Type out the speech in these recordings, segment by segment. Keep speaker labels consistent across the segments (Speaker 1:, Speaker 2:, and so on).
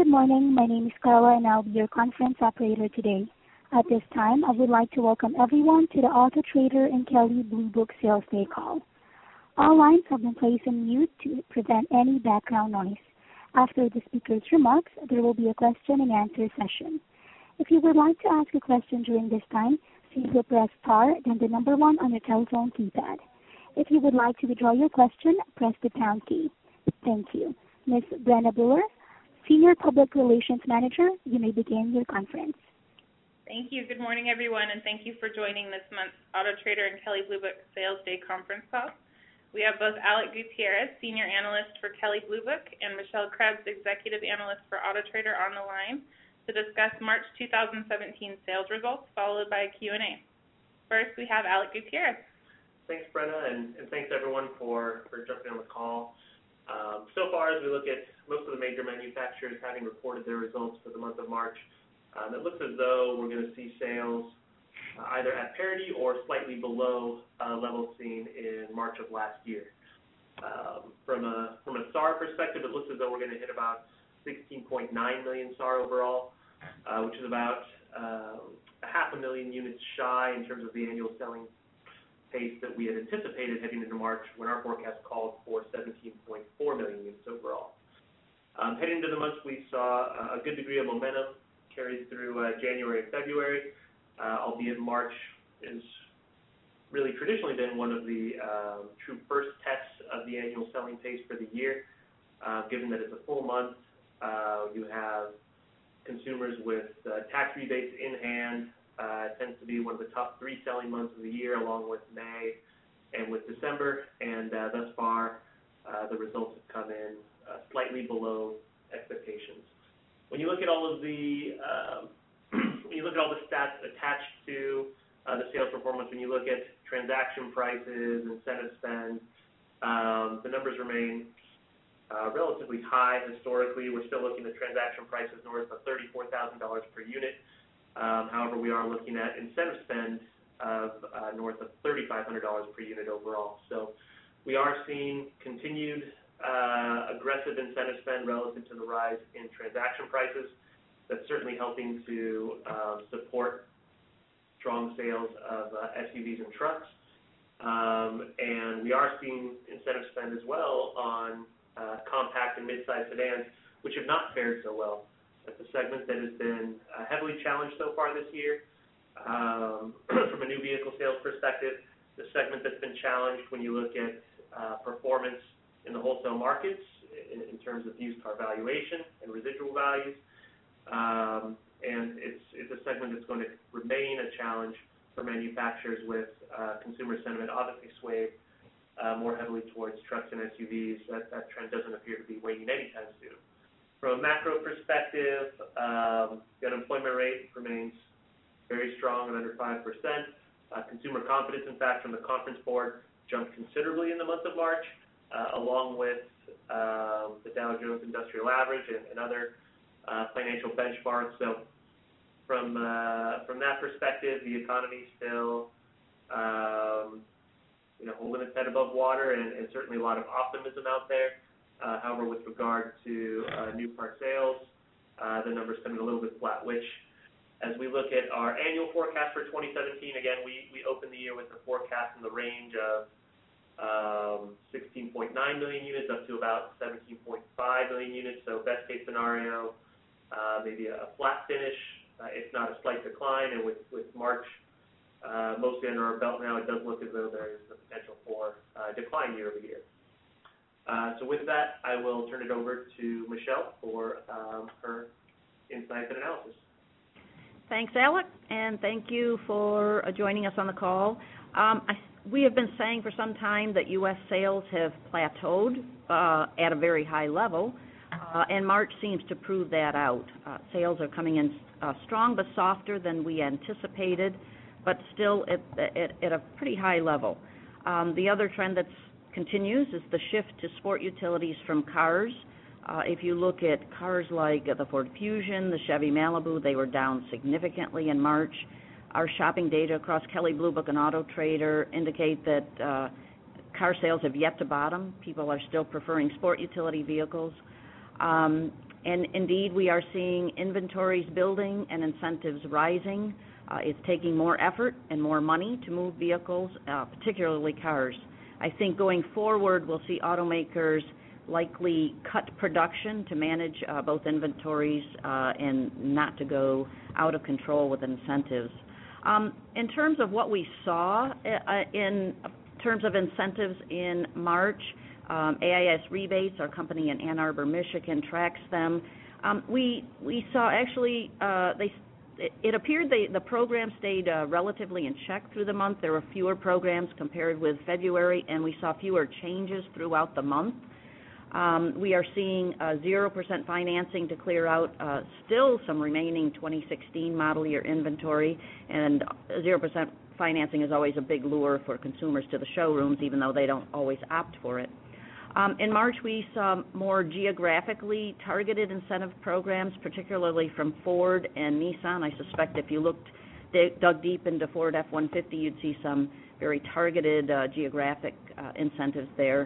Speaker 1: Good morning. My name is Carla, and I'll be your conference operator today. At this time, I would like to welcome everyone to the Auto Trader and Kelley Blue Book Sales Day call. All lines have been placed on mute to prevent any background noise. After the speaker's remarks, there will be a question-and-answer session. If you would like to ask a question during this time, simply press star, then the number 1 on your telephone keypad. If you would like to withdraw your question, press the pound key. Thank you. Ms. Brenna Brewer, Senior Public Relations Manager, you may begin your conference.
Speaker 2: Thank you. Good morning, everyone, and thank you for joining this month's Auto Trader and Kelley Blue Book Sales Day conference call. We have both Alec Gutierrez, Senior Analyst for Kelley Blue Book, and Michelle Krebs, Executive Analyst for Auto Trader, on the line to discuss March 2017 sales results, followed by a Q&A. First, we have Alec Gutierrez.
Speaker 3: Thanks, Brenna, and thanks, everyone, for jumping on the call. So far, as we look at most of the major manufacturers having reported their results for the month of March, it looks as though we're going to see sales either at parity or slightly below levels seen in March of last year. From a SAR perspective, it looks as though we're going to hit about 16.9 million SAR overall, which is about 500,000 units shy in terms of the annual selling pace that we had anticipated heading into March when our forecast called for 17.4 million units overall. Heading into the month, we saw a good degree of momentum carried through January and February, albeit March has really traditionally been one of the true first tests of the annual selling pace for the year. Given that it's a full month, you have consumers with tax rebates in hand. It tends to be one of the top 3 selling months of the year, along with May and with December, and thus far the results have come in slightly below expectations. When you look at all of the stats attached to the sales performance, when you look at transaction prices, incentive spend, the numbers remain relatively high historically. We're still looking at transaction prices north of $34,000 per unit. However, we are looking at incentive spend of north of $3,500 per unit overall. So we are seeing continued aggressive incentive spend relative to the rise in transaction prices. That's certainly helping to support strong sales of SUVs and trucks. And we are seeing incentive spend as well on compact and mid-size sedans, which have not fared so well. That's a segment that has been heavily challenged so far this year. From a new vehicle sales perspective, the segment that's been challenged when you look at performance in the wholesale markets in terms of used car valuation and residual values. And it's a segment that's going to remain a challenge for manufacturers with consumer sentiment obviously swayed more heavily towards trucks and SUVs. That trend doesn't appear to be waning anytime soon. From a macro perspective, the unemployment rate remains very strong at under 5%. Consumer confidence, in fact, from the Conference Board jumped considerably in the month of March, along with the Dow Jones Industrial Average and other financial benchmarks. So from that perspective, the economy is still holding its head above water, and certainly a lot of optimism out there. However, with regard to new car sales, the numbers come in a little bit flat, which, as we look at our annual forecast for 2017, again, we opened the year with a forecast in the range of 16.9 million units up to about 17.5 million units. So best case scenario, maybe a flat finish, if not a slight decline. And with March mostly under our belt now, it does look as though there is the potential for a decline year over year. So with that, I will turn it over to Michelle for her insights and analysis.
Speaker 4: Thanks, Alec, and thank you for joining us on the call. We have been saying for some time that U.S. sales have plateaued at a very high level, and March seems to prove that out. Sales are coming in strong but softer than we anticipated, but still at a pretty high level. The other trend that continues is the shift to sport utilities from cars. If you look at cars like the Ford Fusion, the Chevy Malibu, they were down significantly in March. Our shopping data across Kelley Blue Book and Auto Trader indicate that car sales have yet to bottom. People are still preferring sport utility vehicles. And indeed, we are seeing inventories building and incentives rising. It's taking more effort and more money to move vehicles, particularly cars. I think going forward, we'll see automakers likely cut production to manage both inventories and not to go out of control with incentives. In terms of what we saw in terms of incentives in March, AIS Rebates, our company in Ann Arbor, Michigan, tracks them. We saw actually it appeared the program stayed relatively in check through the month. There were fewer programs compared with February, and we saw fewer changes throughout the month. We are seeing 0% financing to clear out still some remaining 2016 model year inventory, and 0% financing is always a big lure for consumers to the showrooms, even though they don't always opt for it. In March, we saw more geographically targeted incentive programs, particularly from Ford and Nissan. I suspect if you dug deep into Ford F-150, you'd see some very targeted geographic incentives there.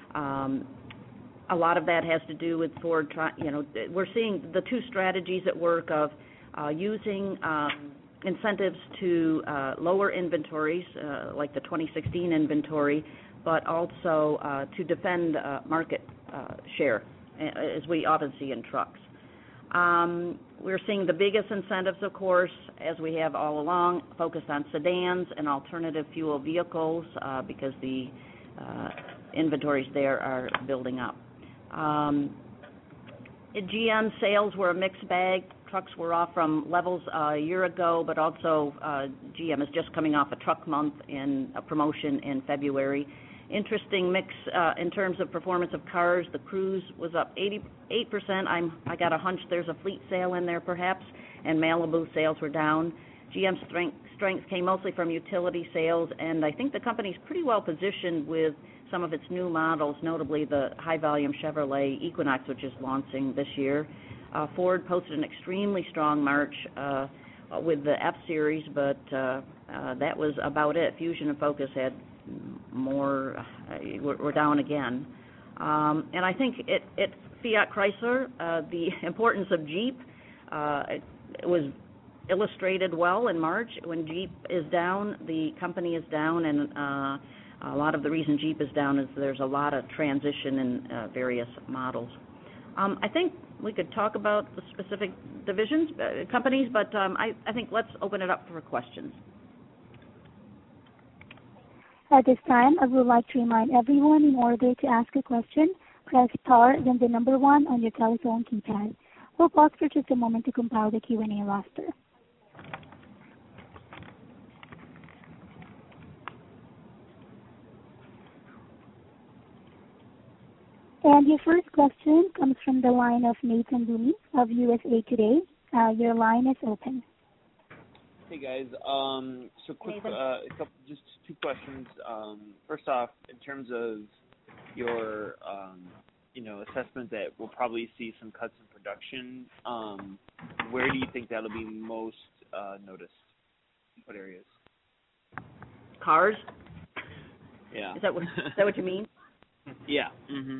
Speaker 4: A lot of that has to do with Ford. We're seeing the two strategies at work of using incentives to lower inventories, like the 2016 inventory, but also to defend market share, as we often see in trucks. We're seeing the biggest incentives, of course, as we have all along, focused on sedans and alternative fuel vehicles because the inventories there are building up. GM sales were a mixed bag. Trucks were off from levels a year ago, but also GM is just coming off a truck month in a promotion in February. Interesting mix in terms of performance of cars. The Cruze was up 88%. I got a hunch there's a fleet sale in there perhaps, and Malibu sales were down. GM's strength came mostly from utility sales, and I think the company's pretty well positioned with some of its new models, notably the high-volume Chevrolet Equinox, which is launching this year. Ford posted an extremely strong March with the F-Series, but that was about it. Fusion and Focus had more, were down again. And I think at Fiat Chrysler, the importance of Jeep was illustrated well in March. When Jeep is down, the company is down, and a lot of the reason Jeep is down is there's a lot of transition in various models. I think we could talk about the specific divisions, companies, but I think let's open it up for questions.
Speaker 1: At this time, I would like to remind everyone, in order to ask a question, press star, then the number 1 on your telephone keypad. We'll pause for just a moment to compile the Q&A roster. And your first question comes from the line of Nathan Boone of USA Today. Your line is open.
Speaker 5: Hey guys, so quick, just two questions. First off, in terms of your, assessment that we'll probably see some cuts in production, where do you think that'll be most noticed? What areas?
Speaker 4: Cars?
Speaker 5: Yeah.
Speaker 4: Is that what you mean?
Speaker 5: Yeah. Mm-hmm.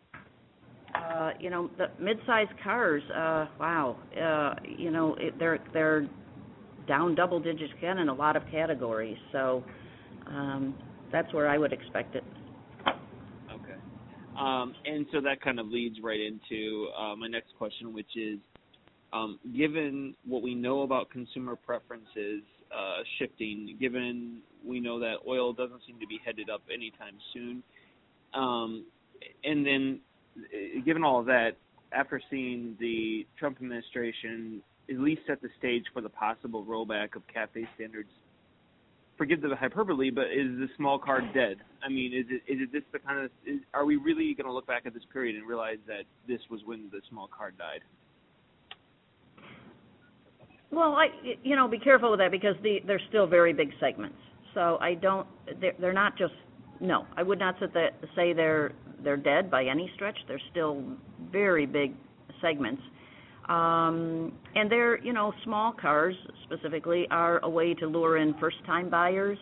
Speaker 4: The mid-size cars, wow. They're down double digits again in a lot of categories. So that's where I would expect it.
Speaker 5: Okay. And so that kind of leads right into my next question, which is, given what we know about consumer preferences shifting, given we know that oil doesn't seem to be headed up anytime soon, and then given all of that, after seeing the Trump administration at least set the stage for the possible rollback of CAFE standards, forgive the hyperbole, but is the small car dead? I mean, is it this the kind of, are we really going to look back at this period and realize that this was when the small car died?
Speaker 4: Well, be careful with that because they're still very big segments. So they're not just, no, I would not say they're dead by any stretch. They're still very big segments. And they're, small cars specifically are a way to lure in first-time buyers,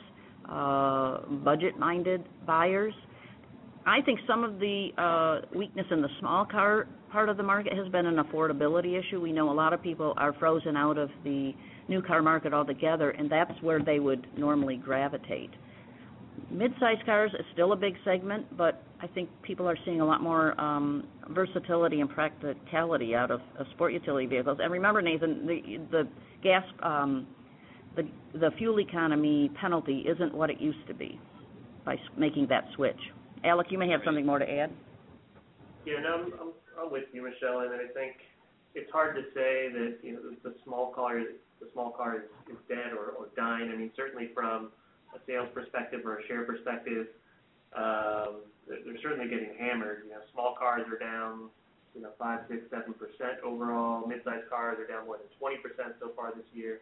Speaker 4: budget-minded buyers. I think some of the weakness in the small car part of the market has been an affordability issue. We know a lot of people are frozen out of the new car market altogether, and that's where they would normally gravitate. Mid-size cars is still a big segment, but I think people are seeing a lot more versatility and practicality out of sport utility vehicles. And remember, Nathan, the gas, the fuel economy penalty isn't what it used to be by making that switch. Alec, you may have something more to add.
Speaker 3: Yeah, no, I'm with you, Michelle, and I think it's hard to say that the small car is dead or dying. I mean, certainly from a sales perspective or a share perspective, they're certainly getting hammered. Small cars are down 5, 6, 7% overall. Mid-sized cars are down more than 20% so far this year.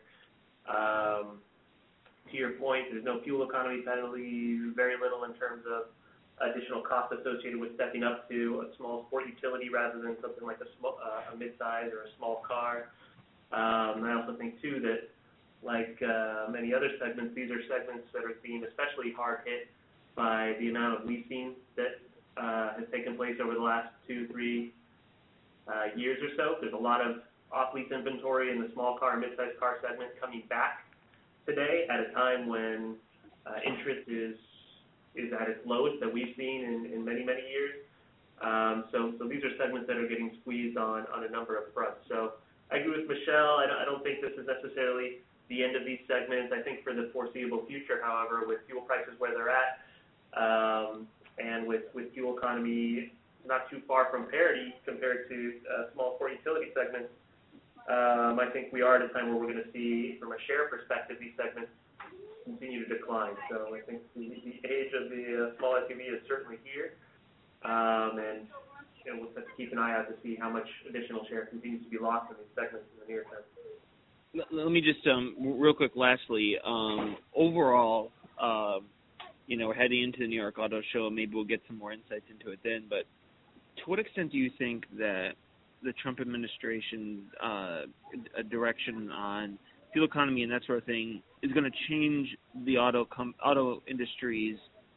Speaker 3: To your point, there's no fuel economy penalty, very little in terms of additional costs associated with stepping up to a small sport utility rather than something like a mid-size or a small car. I also think, too, that like many other segments, these are segments that are being especially hard hit by the amount of leasing that has taken place over the last 2-3 years or so. There's a lot of off-lease inventory in the small car and mid-sized car segment coming back today at a time when interest is at its lowest that we've seen in many, many years. So these are segments that are getting squeezed on a number of fronts. So I agree with Michelle. I don't think this is necessarily the end of these segments. I think for the foreseeable future, however, with fuel prices where they're at, and with fuel economy not too far from parity compared to small sport utility segments, I think we are at a time where we're going to see, from a share perspective, these segments continue to decline. So I think the age of the small SUV is certainly here, and we'll have to keep an eye out to see how much additional share continues to be lost in these segments in the near term.
Speaker 5: Let me just, real quick, lastly, overall, we're heading into the New York Auto Show. Maybe we'll get some more insights into it then, but to what extent do you think that the Trump administration direction on fuel economy and that sort of thing is going to change the auto industry's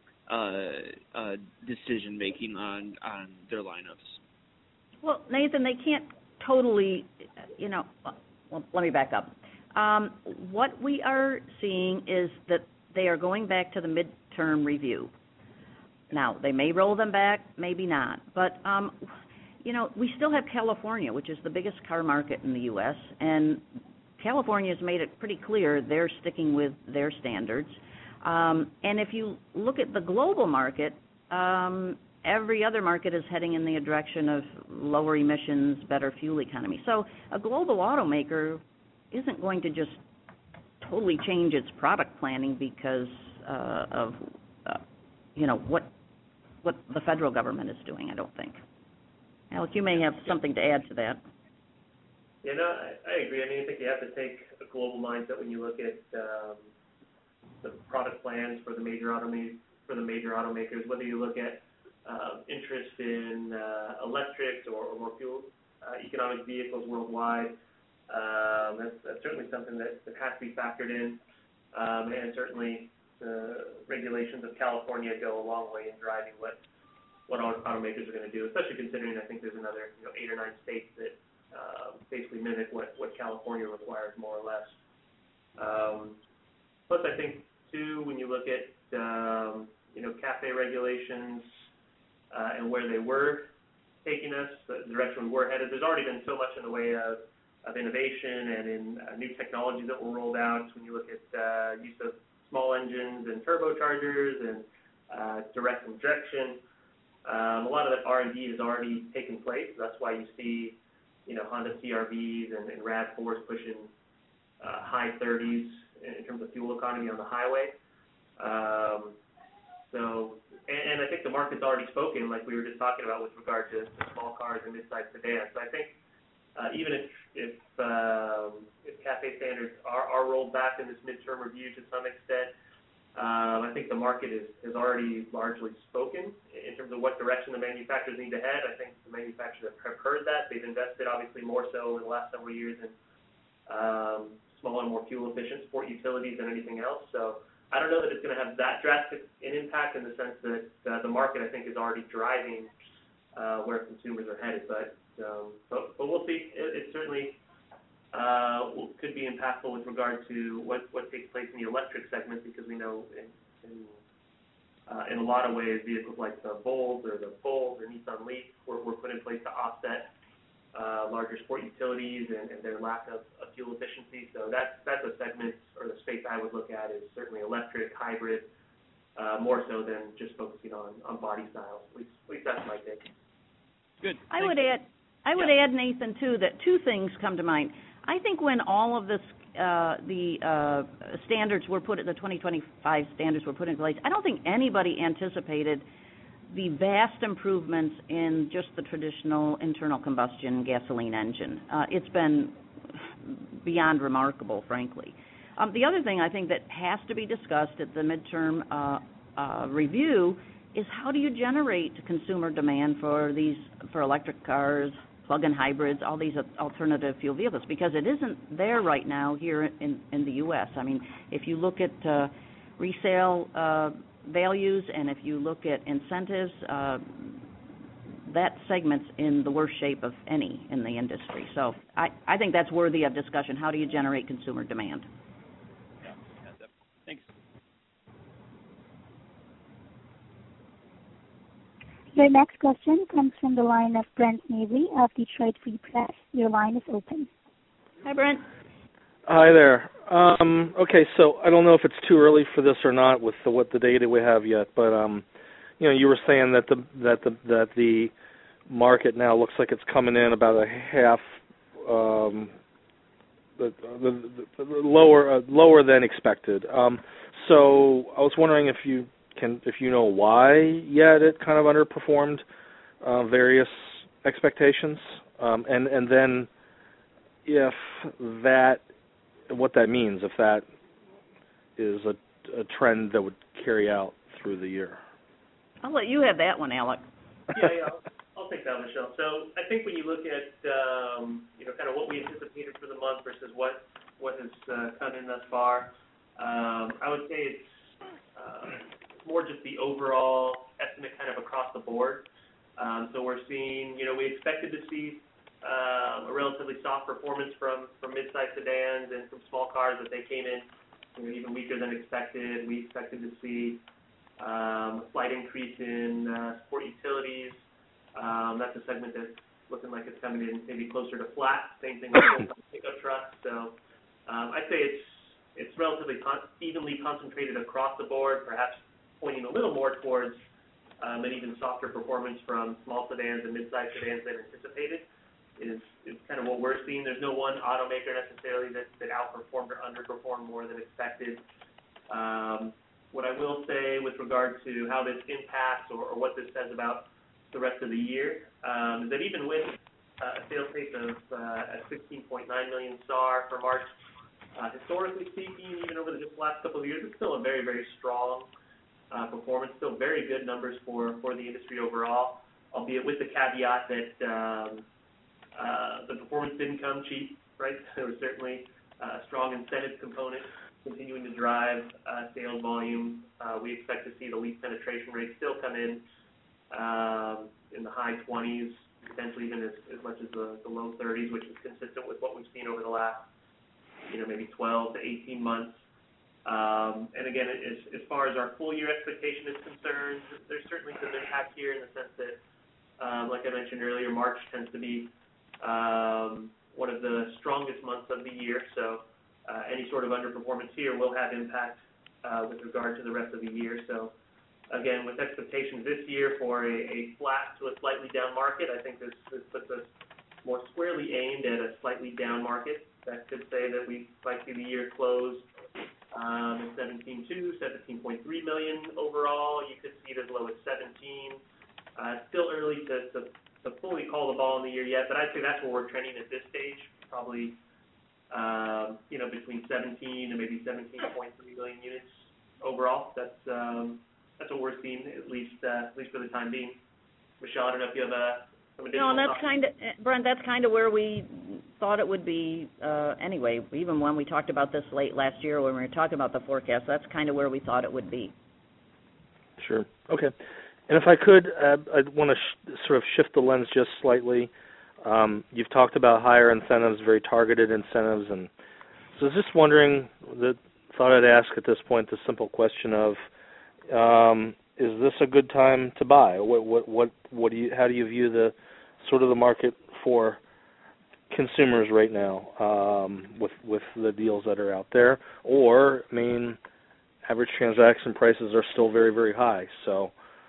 Speaker 5: decision making on their lineups?
Speaker 4: Well, Nathan, they can't totally, well, let me back up. What we are seeing is that they are going back to the midterm review. Now, they may roll them back, maybe not, but we still have California, which is the biggest car market in the U.S., and California has made it pretty clear they're sticking with their standards. And if you look at the global market, every other market is heading in the direction of lower emissions, better fuel economy. So a global automaker isn't going to just totally change its product planning because of what the federal government is doing, I don't think. Alec, you may have something to add to that.
Speaker 3: Yeah, no, I agree. I mean, I think you have to take a global mindset when you look at the product plans for the major automakers, whether you look at interest in electrics or more fuel economic vehicles worldwide. That's certainly something that has to be factored in, and certainly the regulations of California go a long way in driving what automakers are going to do, especially considering I think there's another 8 or 9 states that basically mimic what California requires, more or less. Plus, I think too, when you look at CAFE regulations and where they were taking us, the direction we were headed, there's already been so much in the way of innovation and in new technologies that were rolled out. When you look at use of small engines and turbochargers and direct injection, a lot of that R&D has already taken place. That's why you see Honda CR-Vs and RAV4s pushing high 30s in terms of fuel economy on the highway. And I think the market's already spoken, like we were just talking about with regard to small cars and mid-sized sedans. So I think even if CAFE standards are rolled back in this midterm review to some extent, I think the market has already largely spoken in terms of what direction the manufacturers need to head. I think the manufacturers have heard that. They've invested obviously more so in the last several years in smaller, more fuel-efficient sport utilities than anything else. So I don't know that it's going to have that drastic an impact in the sense that the market, I think, is already driving where consumers are headed. But But we'll see. It certainly could be impactful with regard to what takes place in the electric segment, because we know in a lot of ways vehicles like the Volt or Nissan Leaf were put in place to offset larger sport utilities and their lack of fuel efficiency. So that's a segment or the space I would look at is certainly electric, hybrid, more so than just focusing on body style. At least that's my take.
Speaker 5: Good.
Speaker 4: I would add, Nathan, too, that two things come to mind. I think when all of this, the standards were put, the 2025 standards were put in place, I don't think anybody anticipated the vast improvements in just the traditional internal combustion gasoline engine. It's been beyond remarkable, frankly. The other thing I think that has to be discussed at the midterm review is how do you generate consumer demand for electric cars, plug-in hybrids, all these alternative fuel vehicles, because it isn't there right now here in the U.S. I mean, if you look at resale values and if you look at incentives, that segment's in the worst shape of any in the industry. So I think that's worthy of discussion. How do you generate consumer demand?
Speaker 5: Yeah, definitely. Thanks.
Speaker 1: Your next question comes from the line of Brent Navy of Detroit Free Press. Your line is open.
Speaker 4: Hi, Brent.
Speaker 6: Hi there. Okay, so I don't know if it's too early for this or not with what the data we have yet, but you were saying that the market now looks like it's coming in about a half lower than expected. So I was wondering if you know why yet it kind of underperformed various expectations, and then if that, what that means, if that is a trend that would carry out through the year.
Speaker 3: I'll let you have that one, Alec. Yeah, I'll take that, Michelle. So I think when you look at kind of what we anticipated for the month versus what has come in thus far, I would say it's more just the overall estimate kind of across the board. So we're seeing, we expected to see a relatively soft performance from mid-size sedans and from small cars, that they came in even weaker than expected. We expected to see a slight increase in sport utilities. That's a segment that's looking like it's coming in maybe closer to flat. Same thing with pickup trucks. So I'd say it's relatively evenly concentrated across the board, perhaps pointing a little more towards an even softer performance from small sedans and mid-size sedans than anticipated. Is kind of what we're seeing. There's no one automaker necessarily that outperformed or underperformed more than expected. What I will say with regard to how this impacts or what this says about the rest of the year is that even with a sales pace of 16.9 million SAAR for March, historically speaking, even over the last couple of years, it's still a very, very strong performance, still very good numbers for the industry overall, albeit with the caveat that the performance didn't come cheap, right? There was certainly a strong incentive component continuing to drive sales volume. We expect to see the lease penetration rate still come in the high 20s, potentially even as much as the low 30s, which is consistent with what we've seen over the last, maybe 12 to 18 months. And again, as far as our full year expectation is concerned, there's certainly some impact here in the sense that, like I mentioned earlier, March tends to be one of the strongest months of the year, so any sort of underperformance here will have impact with regard to the rest of the year. So again, with expectations this year for a flat to a slightly down market, I think this puts us more squarely aimed at a slightly down market. That could say that we might see the year close at 17.2, 17.3 million overall. You could see it as low as 17. Still early to fully call the ball in the year yet, but I'd say that's where we're trending at this stage, probably between 17 and maybe 17.3 million units overall. That's what we're seeing, at least for the time being. Michelle, I don't know if you have some additional thoughts.
Speaker 4: Brent, that's kind of where we thought it would be anyway. Even when we talked about this late last year when we were talking about the forecast, that's kind of where we thought it would be.
Speaker 6: Sure. Okay. And if I could, I'd want to sort of shift the lens just slightly. You've talked about higher incentives, very targeted incentives, and so I was just wondering, thought I'd ask at this point the simple question of, is this a good time to buy? How do you view the sort of the market for consumers right now with the deals that are out there? Or, I mean, average transaction prices are still very, very high. So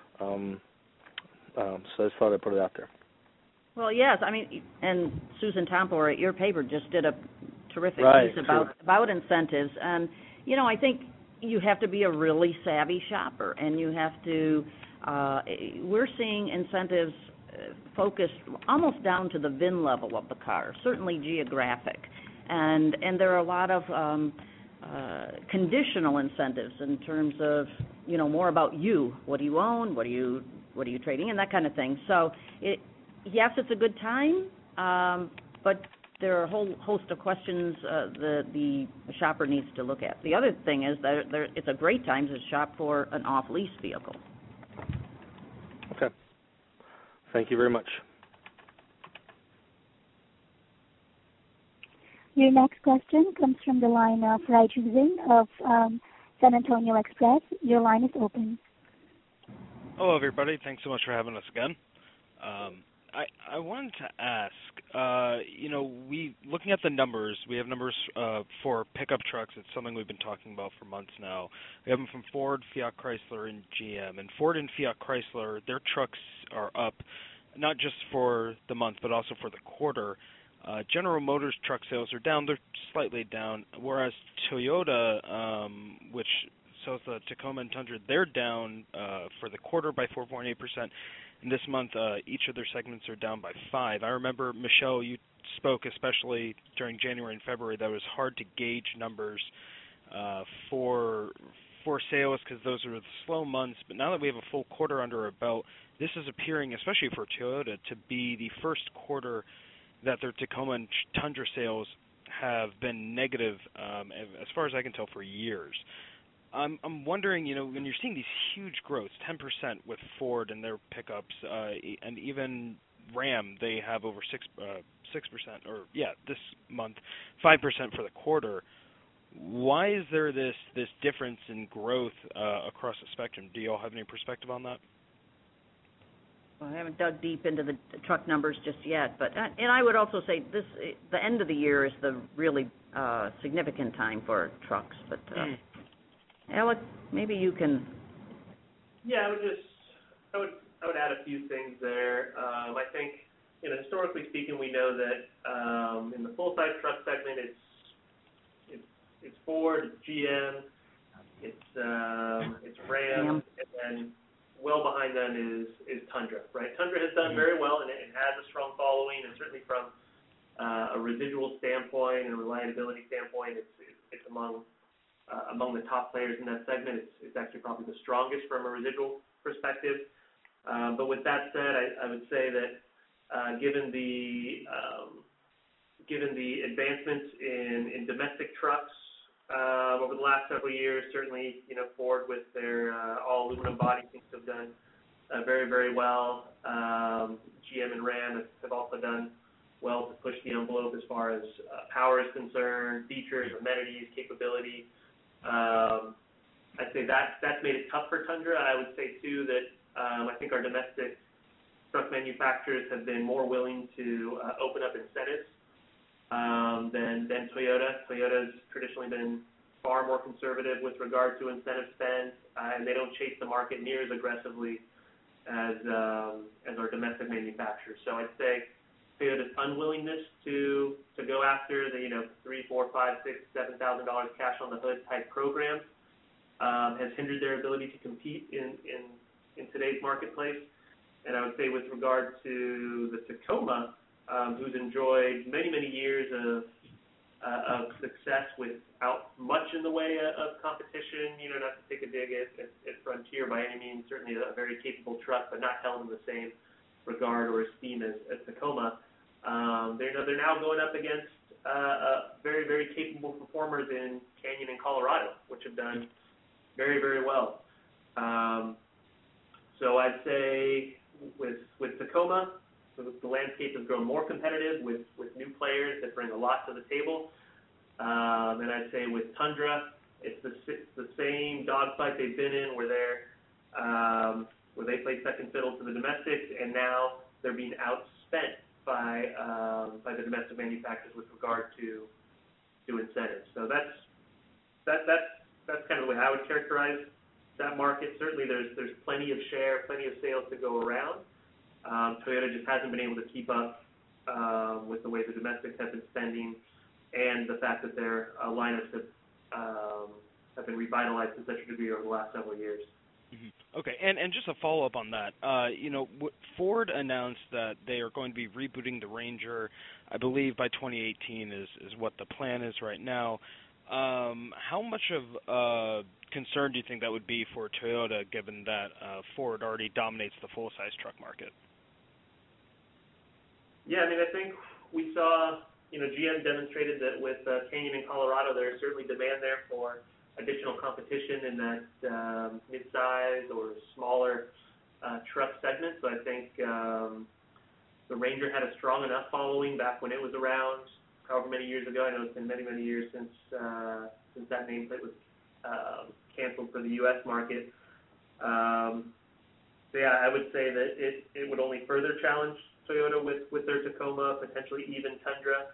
Speaker 6: I just thought I'd put it out there.
Speaker 4: Well, yes, I mean, and Susan Tompor at your paper just did a terrific piece about incentives. And, you know, I think you have to be a really savvy shopper, and you have to, we're seeing incentives focused almost down to the VIN level of the car, certainly geographic. And there are a lot of conditional incentives in terms of, you know, more about you. What do you own? What are you trading in? That kind of thing. So, yes, it's a good time, but there are a whole host of questions the shopper needs to look at. The other thing is that it's a great time to shop for an off-lease vehicle.
Speaker 6: Okay. Thank you very much.
Speaker 1: Your next question comes from the line of Raju Singh of San Antonio Express. Your line is open.
Speaker 7: Hello, everybody. Thanks so much for having us again. I wanted to ask, looking at the numbers, we have numbers for pickup trucks. It's something we've been talking about for months now. We have them from Ford, Fiat Chrysler, and GM. And Ford and Fiat Chrysler, their trucks are up, not just for the month, but also for the quarter. General Motors truck sales are down. They're slightly down, whereas Toyota, which sells the Tacoma and Tundra, they're down for the quarter by 4.8%. And this month, each of their segments are down by 5%. I remember, Michelle, you spoke especially during January and February that it was hard to gauge numbers for sales because those are the slow months. But now that we have a full quarter under our belt, this is appearing, especially for Toyota, to be the first quarter that their Tacoma and Tundra sales have been negative, as far as I can tell, for years. I'm wondering, when you're seeing these huge growths, 10% with Ford and their pickups, and even Ram, they have over 6%, this month, 5% for the quarter. Why is there this difference in growth across the spectrum? Do you all have any perspective on that?
Speaker 4: Well, I haven't dug deep into the truck numbers just yet, but I would also say the end of the year is the really significant time for trucks. But Alec, maybe you can.
Speaker 3: Yeah, I would add a few things there. I think, historically speaking, we know that in the full size truck segment, it's Ford, it's GM, it's Ram, and then well behind them is Tundra, right? Tundra has done very well, and it has a strong following, and certainly from a residual standpoint and a reliability standpoint, it's among the top players in that segment. It's actually probably the strongest from a residual perspective. But with that said, I would say that given the advancements in domestic trucks over the last several years, certainly Ford with their all aluminum body seems to have done very, very well. GM and Ram have also done well to push the envelope as far as power is concerned, features, amenities, capability. I'd say that's made it tough for Tundra. I would say too that I think our domestic truck manufacturers have been more willing to open up incentives than Toyota. Toyota's traditionally been far more conservative with regard to incentive spend, and they don't chase the market near as aggressively as our domestic manufacturers. So I'd say Toyota's unwillingness to go after the $3,000, $4,000, $5,000, $6,000, $7,000 cash on the hood type programs has hindered their ability to compete in today's marketplace. And I would say with regard to the Tacoma, who's enjoyed many, many years of success without much in the way of competition, not to take a dig at Frontier by any means, certainly a very capable truck, but not held in the same regard or esteem as Tacoma. They're now going up against very, very capable performers in Canyon and Colorado, which have done very, very well. So I'd say with Tacoma, the landscape has grown more competitive with new players that bring a lot to the table. And I'd say with Tundra, it's the same dogfight they've been in, where they play second fiddle to the domestics, and now they're being outspent by the domestic manufacturers with regard to incentives. So that's kind of the way I would characterize that market. Certainly, there's plenty of share, plenty of sales to go around. Toyota just hasn't been able to keep up with the way the domestics have been spending, and the fact that their lineups have been revitalized to such a degree over the last several years.
Speaker 7: Mm-hmm. Okay, and just a follow-up on that. Ford announced that they are going to be rebooting the Ranger, I believe by 2018 is what the plan is right now. How much of concern do you think that would be for Toyota, given that Ford already dominates the full-size truck market?
Speaker 3: Yeah, I mean, I think we saw, GM demonstrated that with Canyon in Colorado, there's certainly demand there for additional competition in that mid-size or smaller truck segment. So I think the Ranger had a strong enough following back when it was around, however many years ago. I know it's been many, many years since that nameplate was canceled for the U.S. market. So yeah, I would say that it would only further challenge Toyota with their Tacoma, potentially even Tundra.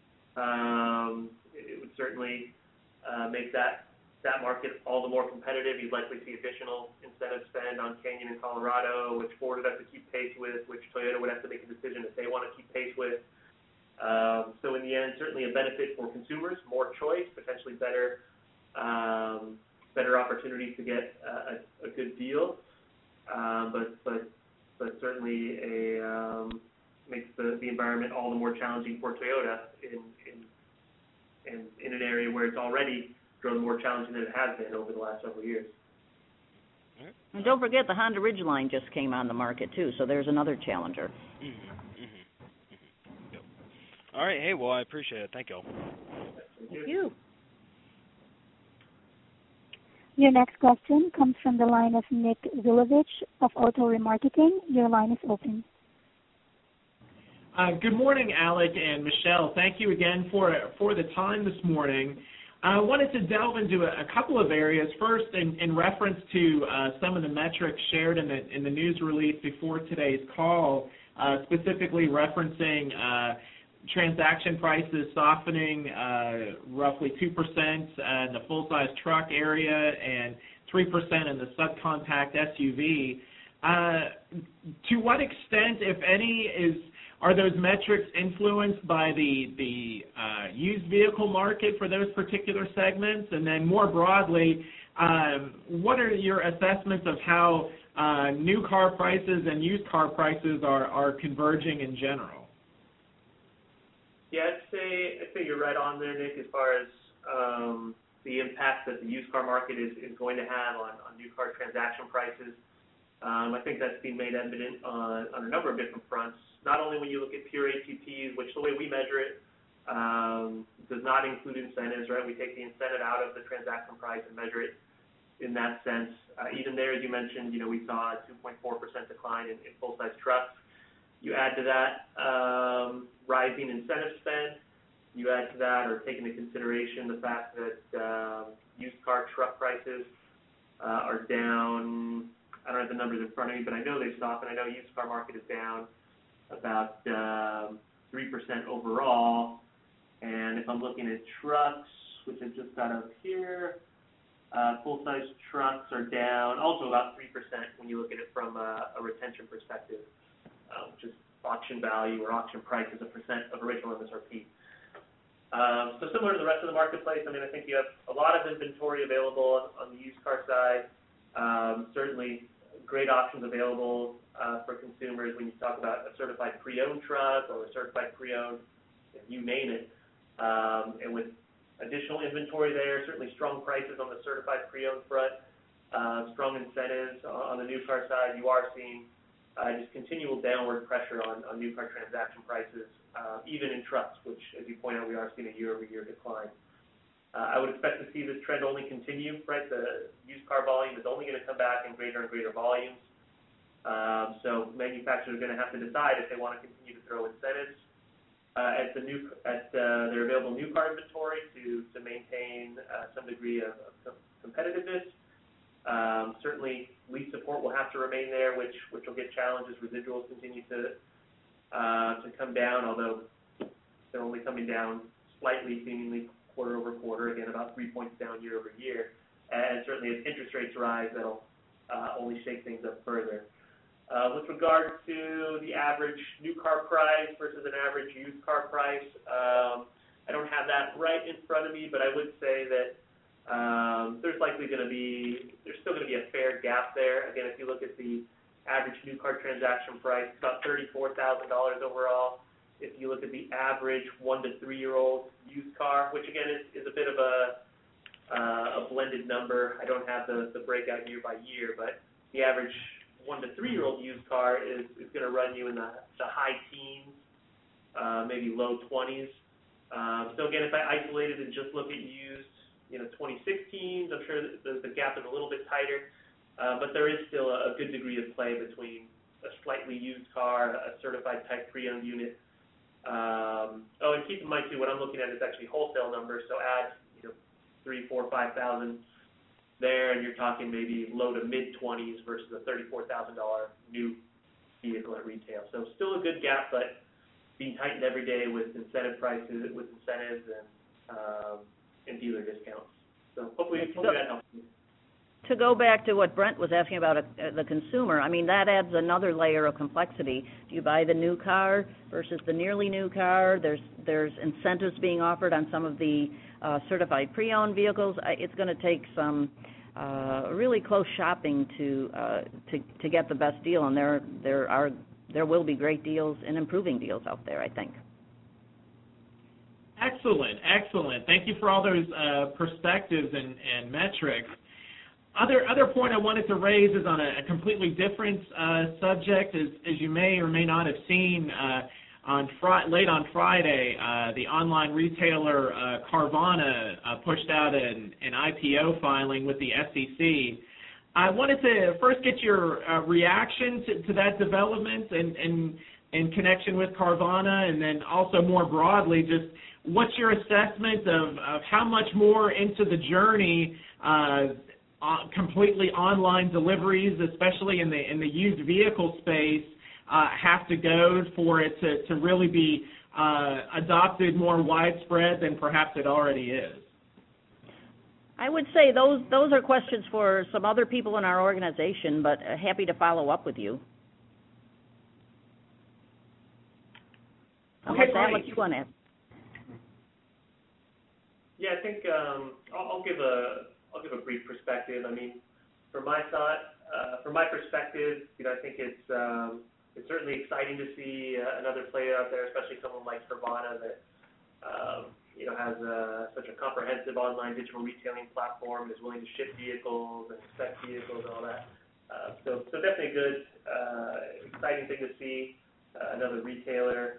Speaker 3: It would certainly make that market all the more competitive. You'd likely see additional incentive spend on Canyon in Colorado, which Ford would have to keep pace with, which Toyota would have to make a decision if they want to keep pace with. So in the end, certainly a benefit for consumers, more choice, potentially better opportunities to get a good deal. But certainly makes the environment all the more challenging for Toyota in an area where it's already grown more challenging than it has been over the last several years.
Speaker 4: And don't forget, the Honda Ridgeline just came on the market too, so there's another challenger.
Speaker 7: Yep. All right. Hey, well, I appreciate it. Thank you all.
Speaker 4: Thank you.
Speaker 1: Your next question comes from the line of Nick Zilovich of Auto Remarketing. Your line is open.
Speaker 8: Good morning, Alec and Michelle. Thank you again for the time this morning. I wanted to delve into a couple of areas. First, in reference to some of the metrics shared in the news release before today's call, specifically referencing transaction prices softening roughly 2% in the full-size truck area and 3% in the subcompact SUV. To what extent, if any, are those metrics influenced by the used vehicle market for those particular segments? And then more broadly, what are your assessments of how new car prices and used car prices are converging in general?
Speaker 3: Yeah, I'd say you're right on there, Nick, as far as the impact that the used car market is going to have on new car transaction prices. I think that's being made evident on a number of different fronts. Not only when you look at pure ATPs, which the way we measure it does not include incentives, right? We take the incentive out of the transaction price and measure it in that sense. Even there, as you mentioned, we saw a 2.4% decline in full-size trucks. You add to that rising incentive spend. You add to that, or take into consideration the fact that used car truck prices are down. I don't have the numbers in front of me, but I know they've softened. I know used car market is down about 3% overall. And if I'm looking at trucks, which I've just got up here, full-size trucks are down also about 3% when you look at it from a retention perspective, which is auction value or auction price as a percent of original MSRP. So similar to the rest of the marketplace, I think you have a lot of inventory available on the used car side. Certainly great options available for consumers when you talk about a certified pre-owned truck or a certified pre-owned, you name it. And with additional inventory there, certainly strong prices on the certified pre-owned front, strong incentives on the new car side, you are seeing just continual downward pressure on new car transaction prices, even in trucks, which, as you point out, we are seeing a year-over-year decline. I would expect to see this trend only continue, right? The used car volume is only going to come back in greater and greater volumes. So manufacturers are going to have to decide if they want to continue to throw incentives at their available new car inventory to maintain some degree of competitiveness. Certainly, lease support will have to remain there, which will get challenged as residuals continue to come down, although they're only coming down slightly, seemingly quarter over quarter, again about 3 points down year over year. And certainly, as interest rates rise, that'll only shake things up further. With regard to the average new car price versus an average used car price, I don't have that right in front of me, but I would say that there's still going to be a fair gap there. Again, if you look at the average new car transaction price, it's about $34,000 overall. If you look at the average 1 to 3 year old used car, which again is a bit of a blended number. I don't have the breakout year by year, but the average 1 to 3 year old used car is going to run you in the high teens, maybe low 20s. So again, if I isolated and just look at used, 2016s, I'm sure the gap is a little bit tighter, but there is still a good degree of play between a slightly used car, a certified type pre-owned unit. And keep in mind too, what I'm looking at is actually wholesale numbers. So add 3, 4, 5,000 there, and you're talking maybe low to mid 20s versus a $34,000 new vehicle at retail. So still a good gap, but being tightened every day with incentive prices, with incentives and dealer discounts. So hopefully that helps.
Speaker 4: To go back to what Brent was asking about the consumer, I mean, that adds another layer of complexity. Do you buy the new car versus the nearly new car? There's incentives being offered on some of the certified pre-owned vehicles. It's going to take some really close shopping to get the best deal, and there will be great deals and improving deals out there, I think.
Speaker 8: Excellent. Thank you for all those perspectives and metrics. Other point I wanted to raise is on a completely different subject. As you may or may not have seen, late on Friday, the online retailer Carvana pushed out an IPO filing with the SEC. I wanted to first get your reaction to that development and in connection with Carvana, and then also more broadly, just what's your assessment of how much more into the journey completely online deliveries, especially in the used vehicle space, have to go for it to really be adopted more widespread than perhaps it already is?
Speaker 4: I would say those are questions for some other people in our organization, but happy to follow up with you.
Speaker 3: Okay,
Speaker 4: Sam, what you want to ask?
Speaker 3: Yeah, I think I'll give a brief perspective. I mean, from my perspective, I think it's certainly exciting to see another player out there, especially someone like Carvana that has such a comprehensive online digital retailing platform, is willing to ship vehicles and inspect vehicles and all that. So definitely a good, exciting thing to see another retailer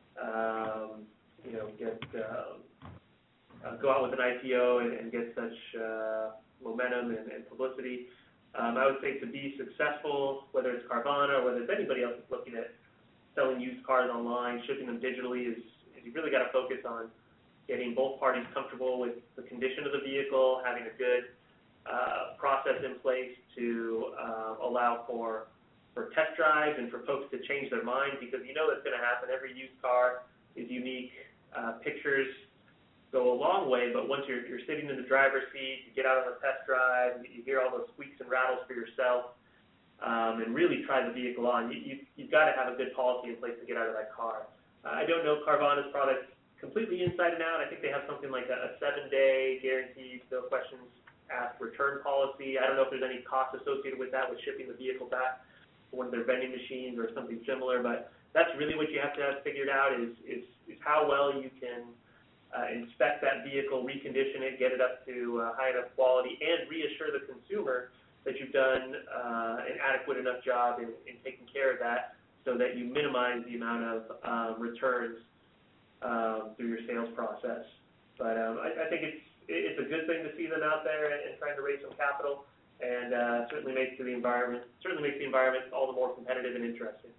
Speaker 3: go out with an IPO and get such momentum and publicity. I would say to be successful, whether it's Carvana or whether it's anybody else that's looking at selling used cars online, shipping them digitally, is you really got to focus on getting both parties comfortable with the condition of the vehicle, having a good process in place to allow for test drives and for folks to change their mind, because that's going to happen. Every used car is unique. Pictures go a long way, but once you're sitting in the driver's seat, you get out on a test drive, you hear all those squeaks and rattles for yourself, and really try the vehicle on. You've got to have a good policy in place to get out of that car. I don't know Carvana's product completely inside and out. I think they have something like a 7-day guaranteed, no questions asked return policy. I don't know if there's any cost associated with that, with shipping the vehicle back to one of their vending machines or something similar, but that's really what you have to have figured out is how well you can inspect that vehicle, recondition it, get it up to high enough quality, and reassure the consumer that you've done an adequate enough job in taking care of that so that you minimize the amount of returns through your sales process. But I think it's a good thing to see them out there and trying to raise some capital. and certainly makes the environment all the more competitive and interesting.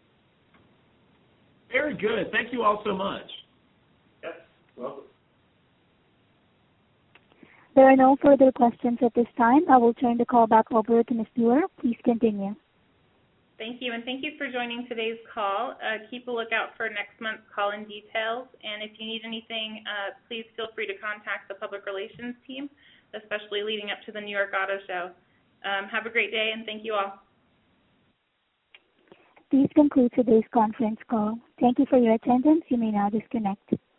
Speaker 8: Very good. Thank you all so much.
Speaker 3: Yes, welcome.
Speaker 1: There are no further questions at this time. I will turn the call back over to Ms. Buer. Please continue.
Speaker 2: Thank you, and thank you for joining today's call. Keep a lookout for next month's call-in details, and if you need anything, please feel free to contact the Public Relations team, especially leading up to the New York Auto Show. Have a great day, and thank you all.
Speaker 1: This concludes today's conference call. Thank you for your attendance. You may now disconnect.